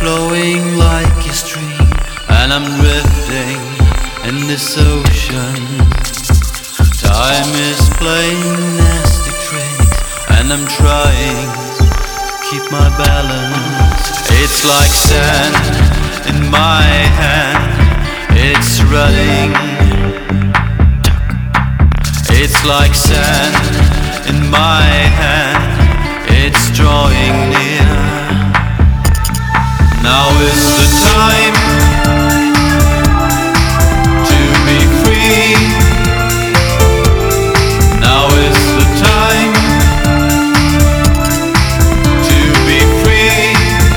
flowing like a stream, and I'm drifting in this ocean. Time is playing nasty tricks, and I'm trying to keep my balance. It's like sand in my hand, it's running. It's like sand in my hand, it's drawing near. Now is the time to be free. Now is the time to be free.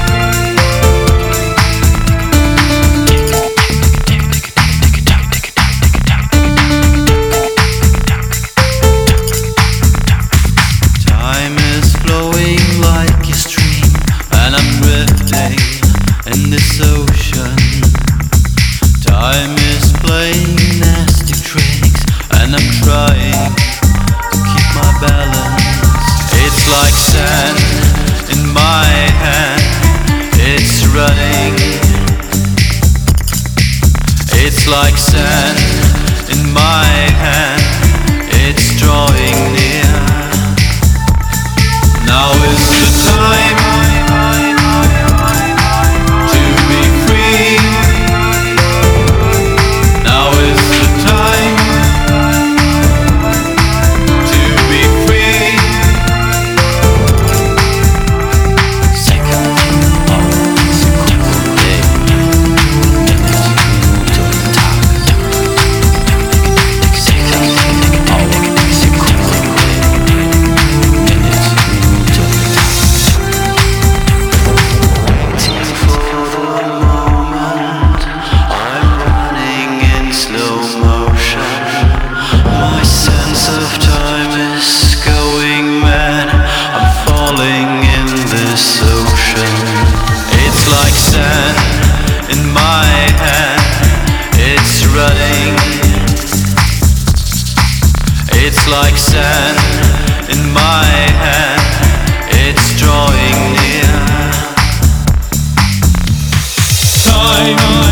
Time is flowing like a stream, and I'm drifting in this ocean. Time is playing nasty tricks, and I'm trying to keep my balance. It's like sand in my hand, it's running. It's like sand in my hand, it's drawing near. Now is the time to be free. Now is the time to be free. In my hand, it's running. It's like sand in my hand, it's drawing near. Time